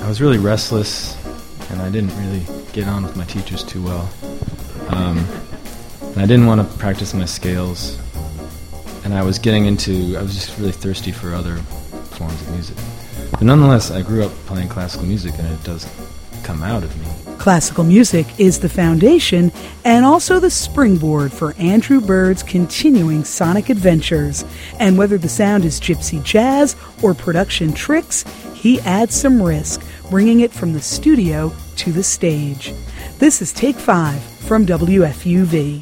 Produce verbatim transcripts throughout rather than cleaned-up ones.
I was really restless, and I didn't really get on with my teachers too well. Um, and I didn't want to practice my scales, and I was getting into, I was just really thirsty for other forms of music. But nonetheless, I grew up playing classical music, and it does come out of me. Classical music is the foundation and also the springboard for Andrew Bird's continuing sonic adventures. And whether the sound is gypsy jazz or production tricks, he adds some risk, bringing it from the studio to the stage. This is Take Five from W F U V.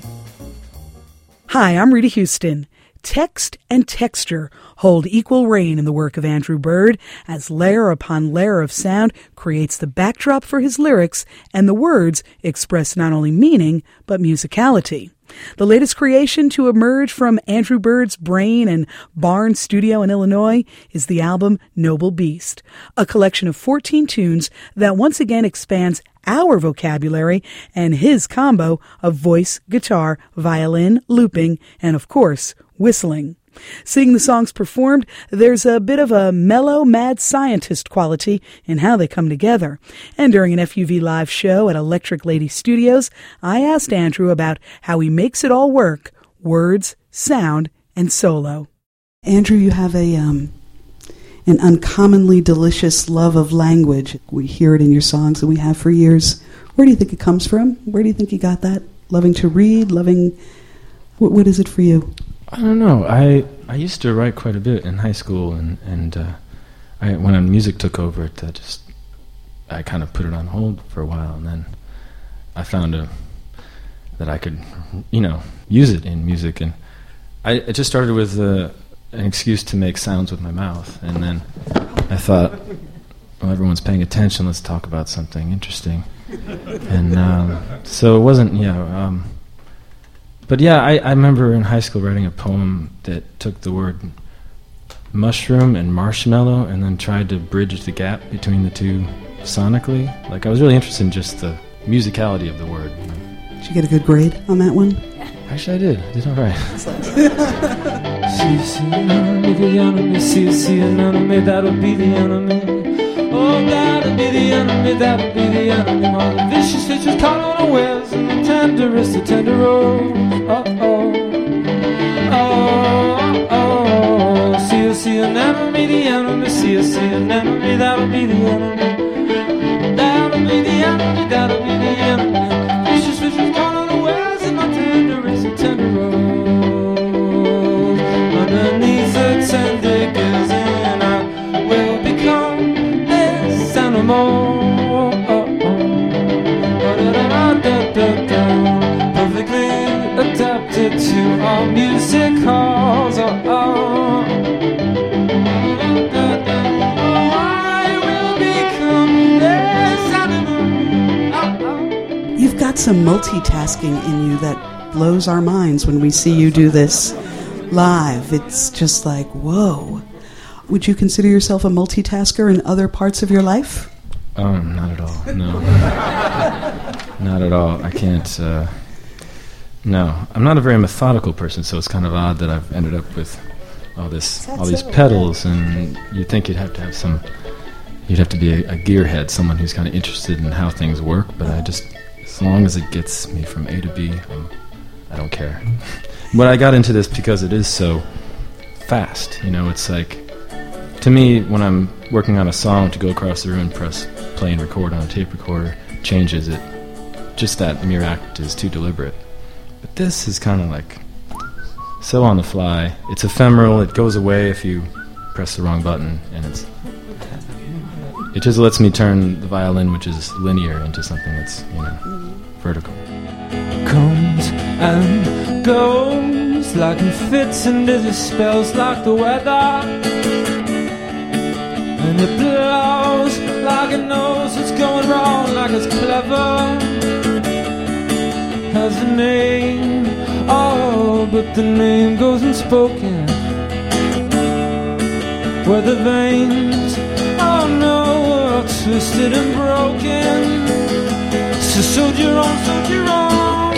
Hi, I'm Rita Houston. Text and texture hold equal reign in the work of Andrew Bird as layer upon layer of sound creates the backdrop for his lyrics, and the words express not only meaning but musicality. The latest creation to emerge from Andrew Bird's brain and barn studio in Illinois is the album Noble Beast, a collection of fourteen tunes that once again expands our vocabulary and his combo of voice, guitar, violin, looping, and of course, whistling. Seeing the songs performed, there's a bit of a mellow, mad scientist quality in how they come together. And during an F U V Live show at Electric Lady Studios, I asked Andrew about how he makes it all work: words, sound, and solo. Andrew, you have a um, an uncommonly delicious love of language. We hear it in your songs, and we have for years. Where do you think it comes from? Where do you think you got that? Loving to read, loving... What, what is it for you? I don't know. I I used to write quite a bit in high school, and and uh, I, when music took over, it uh, just I kind of put it on hold for a while, and then I found a, that I could, you know, use it in music, and I it just started with uh, an excuse to make sounds with my mouth, and then I thought, well, everyone's paying attention. Let's talk about something interesting, and um, so it wasn't, yeah. Um, But yeah, I, I remember in high school writing a poem that took the word mushroom and marshmallow and then tried to bridge the gap between the two sonically. Like, I was really interested in just the musicality of the word. Did you get a good grade on that one? Actually, I did. I did all right. See, see, enemy, the enemy, see, see, enemy, that'll be the enemy. Oh, that'll be the enemy, that'll be the enemy. All the vicious fishes caught unawares, and the tenderest, the tender rose. Oh, oh, oh, oh. See, see, an enemy, the enemy, see, see, an enemy, that'll be the enemy. That'll be the enemy, that'll be the enemy. Vicious fishes caught unawares, and the tenderest, the tender rose. Underneath the tender gills, and I will become this animal. Oh, oh, oh, da, da, da, da, da. Perfectly adapted to all music halls. Oh, oh. Da, da. Oh, I will become this animal. Oh, oh. You've got some multitasking in you that blows our minds when we see you do this live. It's just like, whoa. Would you consider yourself a multitasker in other parts of your life? Um, not at all, no. Not at all. I can't, uh, no. I'm not a very methodical person, so it's kind of odd that I've ended up with all this, all these pedals, and you'd think you'd have to have some, you'd have to be a, a gearhead, someone who's kind of interested in how things work, but I just, as long as it gets me from A to B, um, I don't care. But I got into this because it is so fast, you know, it's like, to me, when I'm working on a song, to go across the room and press play and record on a tape recorder changes it. Just that mere act is too deliberate. But this is kind of like so on the fly. It's ephemeral. It goes away if you press the wrong button, and it's it just lets me turn the violin, which is linear, into something that's, you know, vertical. Comes and goes like in fits and dizzy spells, like the weather. And it blows like it knows it's going wrong, like it's clever. Has a name, oh, but the name goes unspoken. Where the veins, oh no, are twisted and broken. So soldier on, soldier on,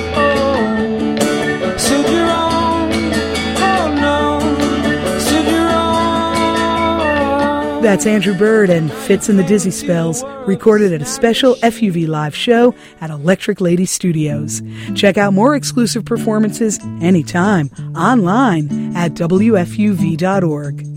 oh, soldier on, oh no, soldier on. That That's Andrew Bird and Fitz and the Dizzy Spells, recorded at a special F U V live show at Electric Lady Studios. Check out more exclusive performances anytime online at W F U V dot org.